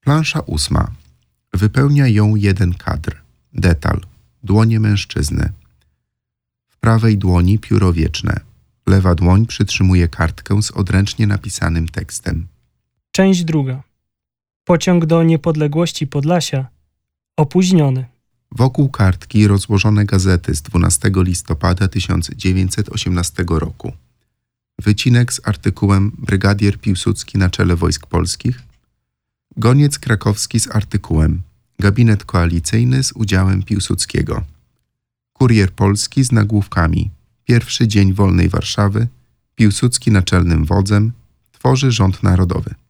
Plansza 8. Wypełnia ją jeden kadr. Detal. Dłonie mężczyzny. W prawej dłoni pióro wieczne. Lewa dłoń przytrzymuje kartkę z odręcznie napisanym tekstem. Część 2. Pociąg do niepodległości Podlasia opóźniony. Wokół kartki rozłożone gazety z 12 listopada 1918 roku. Wycinek z artykułem Brygadier Piłsudski na czele wojsk polskich. Goniec krakowski z artykułem Gabinet koalicyjny z udziałem Piłsudskiego. Kurier polski z nagłówkami Pierwszy dzień wolnej Warszawy. Piłsudski naczelnym wodzem. Tworzy rząd narodowy.